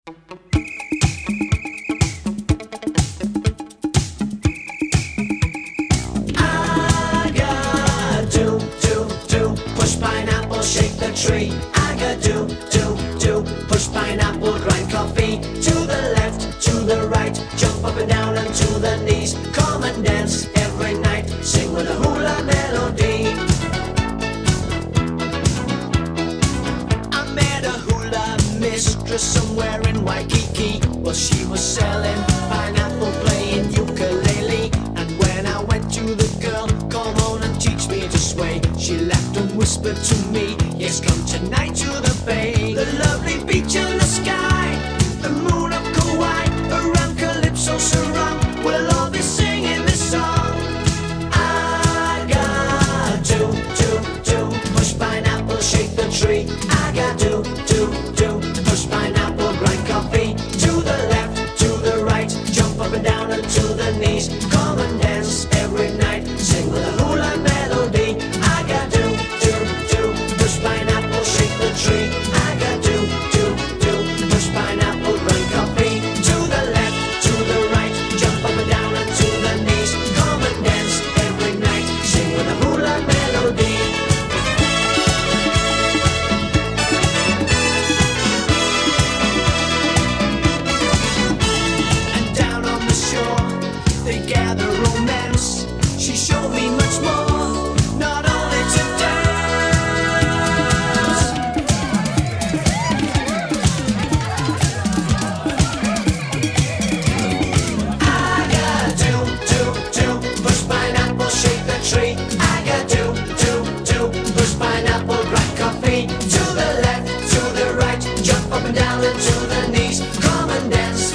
I got do, do, do, push pineapple, shake the tree. I got do, do, do, push pineapple, grind coffee. To the left, to the right, jump up and down and to the knees. Come and dance every night, sing with a hula melody. I met a hula mistress somewhere in Waikiki. Well, she was selling pineapple, playing ukulele. And when I went to the girl, come on and teach me to sway, she laughed and whispered to me, yes, come tonight to the bay. The lovely beach and the sky, the moon of Kauai, around Calypso Sarong, we'll all be singing this song. I got do, do, do, push pineapple, shake the tree. I got do, do, do, push pineapple, grind coffee. To the left, to the right, jump up and down and to the knees. Come and dance every night, sing with a hula melody. I got do, do, do, push pineapple, shake the tree. I got do, do, do, push pineapple, grind coffee. To the left, to the right, jump up and down and to the knees. Come and dance every night, sing with a hula melody. And down on the shore, they gather romance. She showed me much more, not only to dance. I got do, do, do, push pineapple, shake the tree. I got do, do, do, push pineapple, grind coffee. To the left, to the right, jump up and down and to the knees. Come and dance